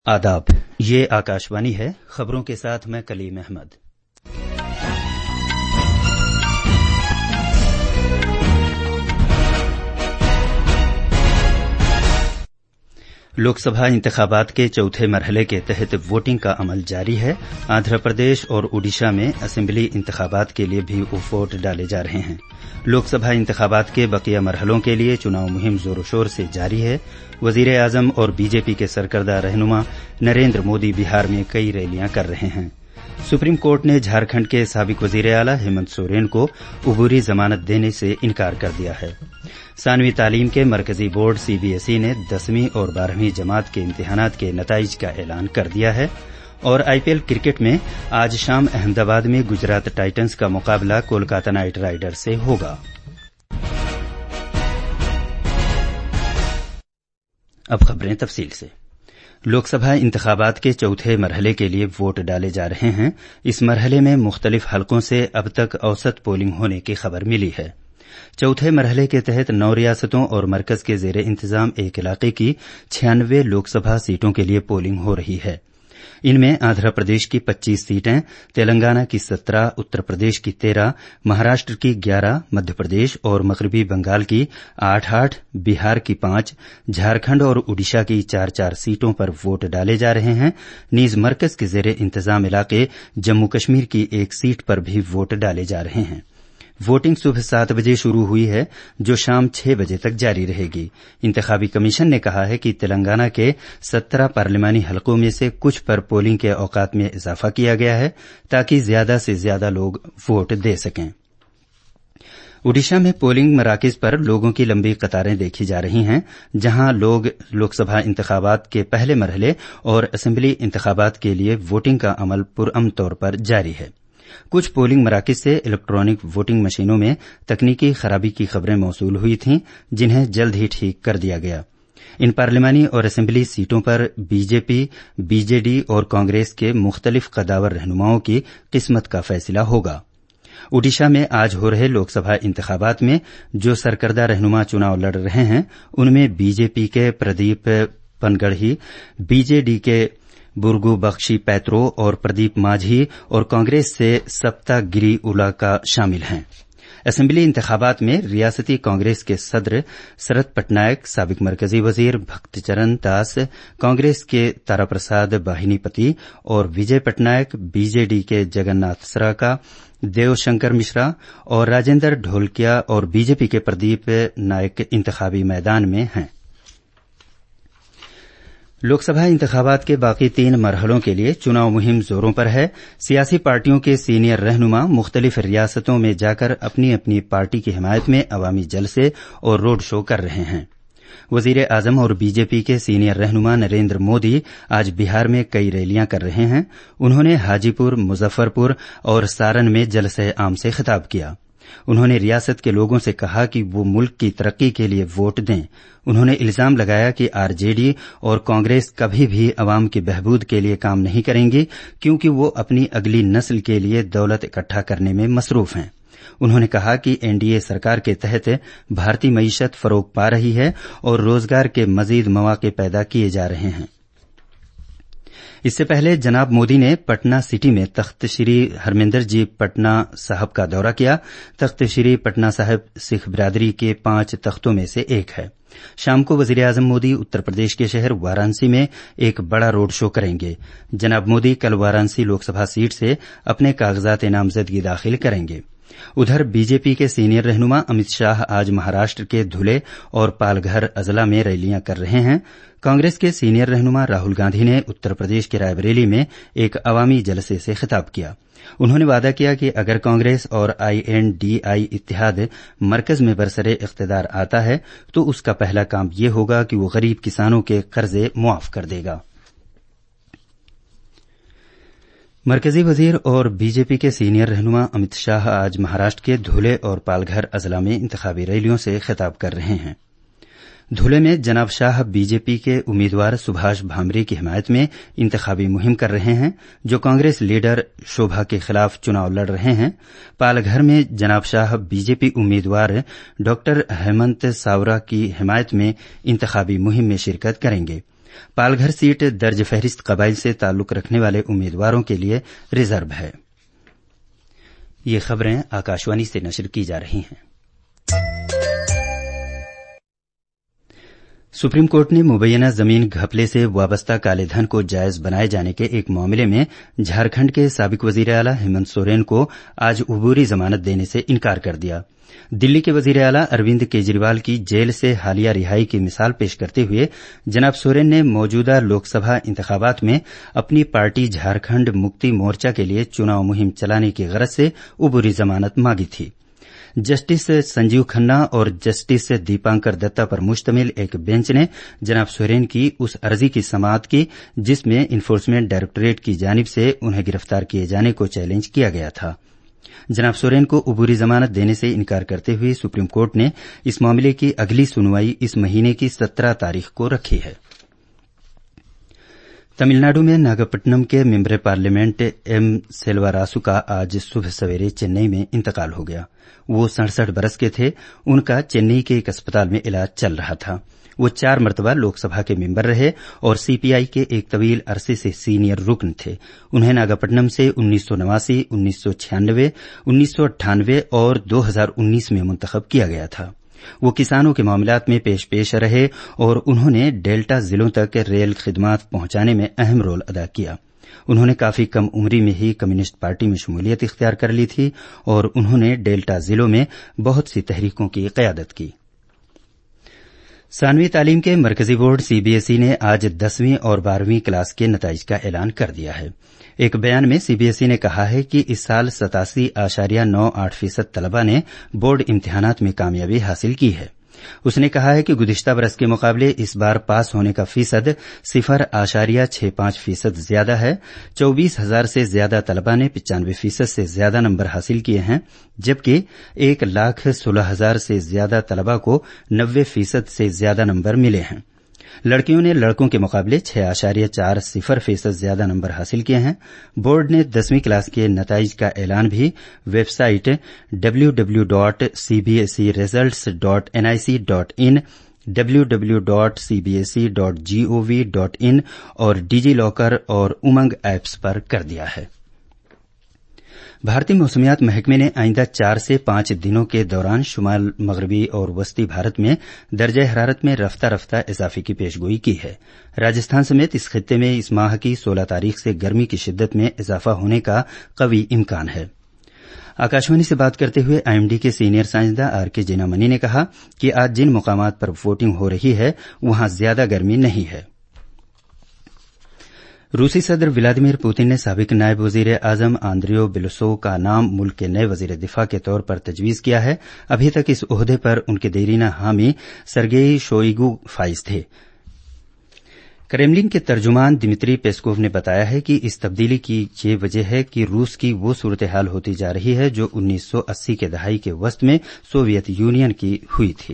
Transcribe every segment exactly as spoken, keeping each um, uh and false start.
आदाब, ये आकाशवाणी है। खबरों के साथ मैं कलीम अहमद। लोकसभा इंतखाबात के चौथे मरहले के तहत वोटिंग का अमल जारी है। आंध्र प्रदेश और ओडिशा में असेंबली इंतखाबात के लिए भी वोट डाले जा रहे हैं। लोकसभा इंतखाबात के बकिया मरहलों के लिए चुनाव मुहिम जोरों शोर से जारी है। वजीर आजम और बीजेपी के सरकर्दा रहनुमा नरेंद्र मोदी बिहार में कई रैलियां कर रहे हैं। सुप्रीम कोर्ट ने झारखंड के साबिक वजीर आला हेमंत सोरेन को उबूरी जमानत देने से इनकार कर दिया है। सानवी तालीम के मरकजी बोर्ड सीबीएसई ने दसवीं और बारहवीं जमात के इम्तिहानात के नताइज का ऐलान कर दिया है। और आईपीएल क्रिकेट में आज शाम अहमदाबाद में गुजरात टाइटंस का मुकाबला कोलकाता नाइट राइडर्स से होगा। अब खबरें तफसील से। लोकसभा इंतखाबात के चौथे मरहले के लिए वोट डाले जा रहे हैं। इस मरहले में मुख्तलिफ हलकों से अब तक औसत पोलिंग होने की खबर मिली है। चौथे मरहले के तहत नौ रियासतों और मरकज के जेर इंतजाम एक इलाके की छियानवे लोकसभा सीटों के लिए पोलिंग हो रही है। इनमें आंध्र प्रदेश की पच्चीस सीटें, तेलंगाना की सत्रह, उत्तर प्रदेश की तेरह, महाराष्ट्र की ग्यारह, मध्य प्रदेश और मगरबी बंगाल की आठ आठ, बिहार की पांच, झारखंड और ओडिशा की चार चार सीटों पर वोट डाले जा रहे हैं। नीज मरकज के जेर इंतजाम इलाके जम्मू कश्मीर की एक सीट पर भी वोट डाले जा रहे हैं। वोटिंग सुबह सात बजे शुरू हुई है, जो शाम छह बजे तक जारी रहेगी। इंतखाबी कमीशन ने कहा है कि तेलंगाना के सत्रह पार्लिमानी हलकों में से कुछ पर पोलिंग के औकात में इजाफा किया गया है, ताकि ज्यादा से ज्यादा लोग वोट दे सकें। ओडिशा में पोलिंग मराकज पर लोगों की लंबी कतारें देखी जा रही हैं, जहां लोग लोकसभा इंतखाबात के पहले मरहले और असेंबली इंतखाबात के लिए वोटिंग का अमल पुरअमन तौर पर जारी है। कुछ पोलिंग मराकज से इलेक्ट्रॉनिक वोटिंग मशीनों में तकनीकी खराबी की खबरें मौसूल हुई थीं, जिन्हें जल्द ही ठीक कर दिया गया। इन पार्लिमानी और असेंबली सीटों पर बीजेपी, बीजेडी और कांग्रेस के मुख्तलिफ कदावर रहनुमाओं की किस्मत का फैसला होगा। ओडिशा में आज हो रहे लोकसभा इंतखाबात में जो सरकर्दा रहनुमा चुनाव लड़ रहे हैं, उनमें बीजेपी के प्रदीप पनगढ़ी, बीजेडी के बुर्गू बख्शी पैत्रो और प्रदीप माझी और कांग्रेस से सप्ता गिरी उलाका शामिल हैं। असेंबली इंतखाबात में रियासती कांग्रेस के सदर शरद पटनायक, साबिक मरकजी वजीर भक्तचरण दास, कांग्रेस के तारा प्रसाद बाहिनीपति और विजय पटनायक, बीजेडी के जगन्नाथ सराका, देवशंकर मिश्रा और राजेंद्र ढोलकिया और बीजेपी के प्रदीप नायक इंतखाबी मैदान में हैं। लोकसभा इंतखाबात के बाकी तीन मरहलों के लिए चुनाव मुहिम जोरों पर है। सियासी पार्टियों के सीनियर रहनुमा मुख्तलिफ रियासतों में जाकर अपनी अपनी पार्टी की हिमायत में अवामी जलसे और रोड शो कर रहे हैं। वजीर आजम और बीजेपी के सीनियर रहनुमा नरेंद्र मोदी आज बिहार में कई रैलियां कर रहे हैं। उन्होंने हाजीपुर, मुजफ्फरपुर और सारण में जलसे आम से खिताब किया। उन्होंने रियासत के लोगों से कहा कि वो मुल्क की तरक्की के लिए वोट दें। उन्होंने इल्जाम लगाया कि आरजेडी और कांग्रेस कभी भी अवाम की बहबूद के लिए काम नहीं करेंगी, क्योंकि वो अपनी अगली नस्ल के लिए दौलत इकट्ठा करने में मसरूफ हैं। उन्होंने कहा कि एनडीए सरकार के तहत भारतीय मईशत फरोग पा रही है और रोजगार के मजीद मौके पैदा किए जा रहे हैं। इससे पहले जनाब मोदी ने पटना सिटी में तख्त श्री हरमिंदर जी पटना साहब का दौरा किया। तख्त श्री पटना साहब सिख बिरादरी के पांच तख्तों में से एक है। शाम को वजीर आजम मोदी उत्तर प्रदेश के शहर वाराणसी में एक बड़ा रोड शो करेंगे। जनाब मोदी कल वाराणसी लोकसभा सीट से अपने कागजात नामजदगी दाखिल करेंगे। उधर बीजेपी के सीनियर रहनुमा अमित शाह आज महाराष्ट्र के धुले और पालघर अजला में रैलियां कर रहे हैं। कांग्रेस के सीनियर रहनुमा राहुल गांधी ने उत्तर प्रदेश के रायबरेली में एक अवामी जलसे से खिताब किया। उन्होंने वादा किया कि अगर कांग्रेस और आईएनडीआई इत्तेहाद मरकज में बरसरे इख्तियार आता है, तो उसका पहला काम ये होगा कि वो गरीब किसानों के कर्जे मुआफ कर देगा। मरकजी वजीर और बीजेपी के सीनियर रहनुमा अमित शाह आज महाराष्ट्र के धुले और पालघर अजला में इंतखाबी रैलियों से खिताब कर रहे हैं। धुले में जनाब शाह बीजेपी के उम्मीदवार सुभाष भामरे की हिमायत में इंतखाबी मुहिम कर रहे हैं, जो कांग्रेस लीडर शोभा के खिलाफ चुनाव लड़ रहे हैं। पालघर में जनाब शाह बीजेपी उम्मीदवार डॉक्टर हेमंत सावरा की हिमायत में इंतखाबी मुहिम में शिरकत करेंगे। पालघर सीट दर्ज फहरिस्त कबाइल से ताल्लुक रखने वाले उम्मीदवारों के लिए रिजर्व है। ये खबरें आकाशवाणी से नशर की जा रही हैं। सुप्रीम कोर्ट ने मुबैना जमीन घपले से वाबस्ता काले धन को जायज बनाए जाने के एक मामले में झारखंड के साबिक वजीर आला हेमंत सोरेन को आज अबूरी जमानत देने से इनकार कर दिया। दिल्ली के वजीर आला अरविंद केजरीवाल की जेल से हालिया रिहाई की मिसाल पेश करते हुए जनाब सोरेन ने मौजूदा लोकसभा इंतखाबात में अपनी पार्टी झारखंड मुक्ति मोर्चा के लिए चुनाव मुहिम चलाने की गरज से अबूरी जमानत मांगी थी। जस्टिस संजीव खन्ना और जस्टिस दीपांकर दत्ता पर मुश्तमिल एक बेंच ने जनाब सोरेन की उस अर्जी की समाअत की जिसमें इन्फोर्समेंट डायरेक्टोरेट की जानिब से उन्हें गिरफ्तार किए जाने को चैलेंज किया गया था। जनाब सोरेन को अबूरी जमानत देने से इनकार करते हुए सुप्रीम कोर्ट ने इस मामले की अगली सुनवाई इस महीने की सत्रह तारीख को रखी है। तमिलनाडु में नागपट्टनम के मेंबर पार्लियामेंट एम सेल्वारासु का आज सुबह सवेरे चेन्नई में इंतकाल हो गया। वो सड़सठ बरस के थे। उनका चेन्नई के एक अस्पताल में इलाज चल रहा था। वो चार मरतबा लोकसभा के मेंबर रहे और सीपीआई के एक तवील अरसे से सीनियर रुकन थे। उन्हें नागपट्टनम से उन्नीस सौ नवासी, उन्नीस सौ छियानवे, उन्नीस सौ अट्ठानवे और दो हजार उन्नीस में मुंतखब किया गया था। वो किसानों के मामलात में पेश पेश रहे और उन्होंने डेल्टा जिलों तक रेल खिदमात पहुंचाने में अहम रोल अदा किया। उन्होंने काफी कम उम्री में ही कम्युनिस्ट पार्टी में शमूलियत इख्तियार कर ली थी और उन्होंने डेल्टा जिलों में बहुत सी तहरीकों की क़यादत की। सानवी तालीम के मरकजी बोर्ड सीबीएसई ने आज दसवीं और बारहवीं क्लास के नताइज का ऐलान कर दिया है। एक बयान में सीबीएसई ने कहा है कि इस साल सतासी आशारिया नौ आठ फीसद तलबा ने बोर्ड इम्तिहानात में कामयाबी हासिल की है। उसने कहा है कि गुज़िश्ता बरस के मुकाबले इस बार पास होने का फीसद सिफर आशारिया छह पांच फीसद ज्यादा है। चौबीस हजार से ज्यादा तलबा ने पिचानवे फीसद से ज्यादा नंबर हासिल किए हैं, जबकि एक लाख सोलह हजार से ज्यादा तलबा को नब्बे फीसद से ज्यादा नंबर मिले हैं। लड़कियों ने लड़कों के मुकाबले छह आशारिया चार सिफर फीसद ज्यादा नंबर हासिल किए हैं। बोर्ड ने दसवीं क्लास के नताइज का ऐलान भी website W W W dot C B S E results dot N I C dot in, W W W dot C B S E dot G O V dot in और digi locker और उमंग apps पर कर दिया है। भारतीय मौसमियात महकमे ने आइंदा चार से पांच दिनों के दौरान शुमाल मगरबी और वस्ती भारत में दर्जे हरारत में रफ्ता रफ्ता इजाफे की पेशगोई की है। राजस्थान समेत इस खित्ते में इस माह की सोलह तारीख से गर्मी की शिद्दत में इजाफा होने का कवी इम्कान है। आकाशवाणी से बात करते हुए आईएमडी के सीनियर साइंसदान आर के जेनामनी ने कहा कि आज जिन मुकामात पर वोटिंग हो रही है वहां ज्यादा गर्मी नहीं है। रूसी सदर व्लादिमीर पुतिन ने साबिक नायब वजीर आजम आंद्रियो बेलोसोव का नाम मुल्क के नए वजीर दिफा के तौर पर तजवीज किया है। अभी तक इस ओहदे पर उनके देरीना हामी सरगेई शोइगु फाइज थे। क्रेमलिन के तर्जुमान दिमित्री पेस्कोव ने बताया है कि इस तब्दीली की ये वजह है कि रूस की वो सूरत हाल होती जा रही है जो उन्नीस सौ अस्सी के दहाई के वस्त में सोवियत यूनियन की हुई थी।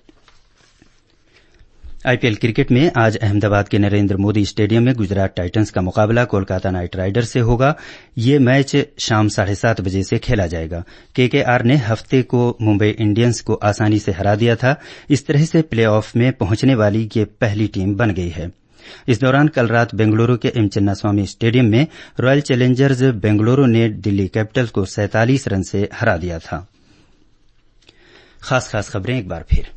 आईपीएल क्रिकेट में आज अहमदाबाद के नरेंद्र मोदी स्टेडियम में गुजरात टाइटंस का मुकाबला कोलकाता नाइट राइडर्स से होगा। ये मैच शाम साढ़े सात बजे से खेला जाएगा। केकेआर ने हफ्ते को मुंबई इंडियंस को आसानी से हरा दिया था। इस तरह से प्ले ऑफ में पहुंचने वाली ये पहली टीम बन गई है। इस दौरान कल रात बेंगलुरु के एम चिन्नास्वामी स्टेडियम में रॉयल चैलेंजर्स बेंगलुरु ने दिल्ली कैपिटल्स को सैंतालीस रन से हरा दिया था। खास खास खबरें एक बार फिर।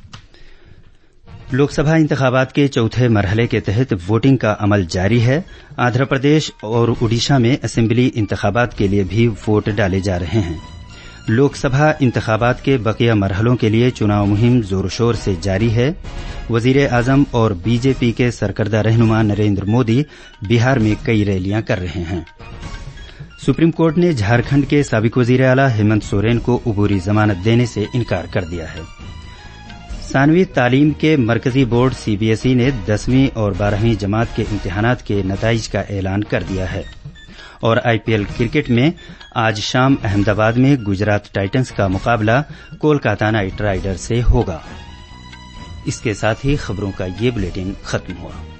लोकसभा इंतखाबात के चौथे मरहले के तहत वोटिंग का अमल जारी है। आंध्र प्रदेश और उड़ीसा में असेंबली इंतखाबात के लिए भी वोट डाले जा रहे हैं। लोकसभा इंतखाबात के बकिया मरहलों के लिए चुनाव मुहिम जोर शोर से जारी है। वजीर आजम और बीजेपी के सरकर्दा रहनुमा नरेंद्र मोदी बिहार में कई रैलियां कर रहे हैं। सुप्रीम कोर्ट ने झारखंड के साबिक वजीर आला हेमंत सोरेन को अबूरी जमानत देने से इनकार कर दिया है। सानवी तालीम के मरकजी बोर्ड सीबीएसई ने दसवीं और बारहवीं जमात के इम्तिहानात के नताइज का ऐलान कर दिया है। और आईपीएल क्रिकेट में आज शाम अहमदाबाद में गुजरात टाइटंस का मुकाबला कोलकाता नाइट राइडर्स से होगा। इसके साथ ही खबरों का ये बुलेटिन खत्म हुआ।